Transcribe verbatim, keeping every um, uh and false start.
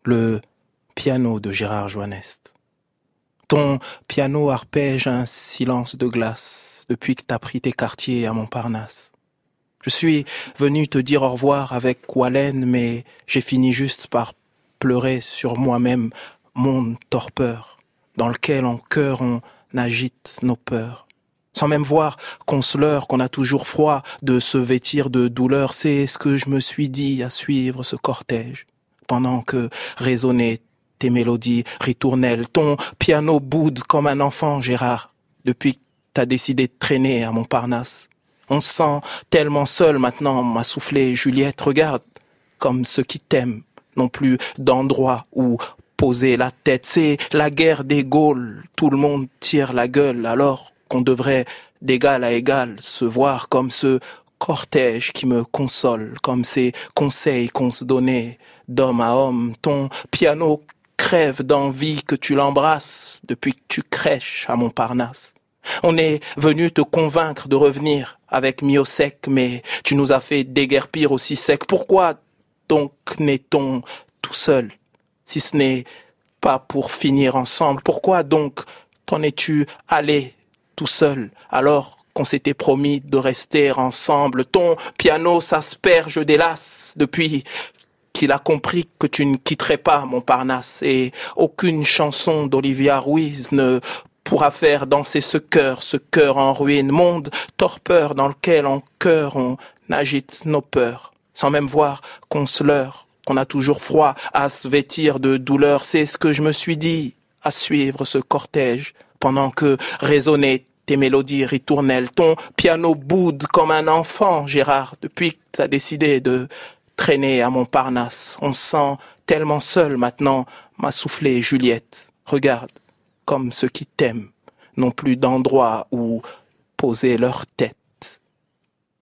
le piano de Gérard Joannest. Ton piano arpège un silence de glace depuis que t'as pris tes quartiers à Montparnasse. Je suis venu te dire au revoir avec Wallen, mais j'ai fini juste par pleurer sur moi-même, mon torpeur, dans lequel en cœur on agite nos peurs. Sans même voir qu'on se leurre, qu'on a toujours froid de se vêtir de douleur, c'est ce que je me suis dit à suivre ce cortège. Pendant que résonnaient tes mélodies ritournelles, ton piano boude comme un enfant, Gérard, depuis que t'as décidé de traîner à Montparnasse. On se sent tellement seul maintenant, m'a soufflé Juliette, regarde, comme ceux qui t'aiment n'ont plus d'endroit où poser la tête. C'est la guerre des Gaules, tout le monde tire la gueule alors qu'on devrait d'égal à égal se voir comme ce cortège qui me console, comme ces conseils qu'on se donnait d'homme à homme. Ton piano crève d'envie que tu l'embrasses depuis que tu crèches à Montparnasse. On est venu te convaincre de revenir avec Miosec, mais tu nous as fait déguerpir aussi sec. Pourquoi donc n'est-on tout seul, si ce n'est pas pour finir ensemble? Pourquoi donc t'en es-tu allé tout seul alors qu'on s'était promis de rester ensemble? Ton piano s'asperge d'hélas depuis qu'il a compris que tu ne quitterais pas Montparnasse, et aucune chanson d'Olivia Ruiz ne pourra faire danser ce cœur, ce cœur en ruine, monde torpeur dans lequel en cœur on agite nos peurs, sans même voir qu'on se leurre, qu'on a toujours froid à se vêtir de douleur. C'est ce que je me suis dit à suivre ce cortège, pendant que résonnaient tes mélodies ritournelles. Ton piano boude comme un enfant, Gérard, depuis que t'as décidé de traîner à Montparnasse. On se sent tellement seul maintenant, m'a soufflé Juliette. Regarde, comme ceux qui t'aiment n'ont plus d'endroit où poser leur tête.